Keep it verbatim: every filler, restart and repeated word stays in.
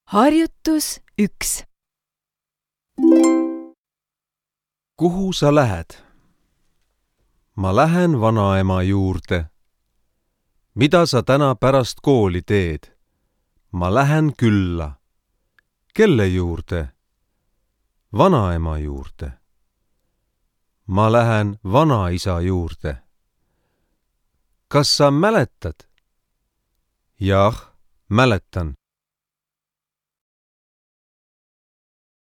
Harjutus üks. Kuhu sa lähed? Ma lähen vanaema juurde. Mida sa täna pärast kooli teed? Ma lähen külla. Kelle juurde? Vanaema juurde. Ma lähen vanaisa juurde. Kas sa mäletad? Jah, mäletan.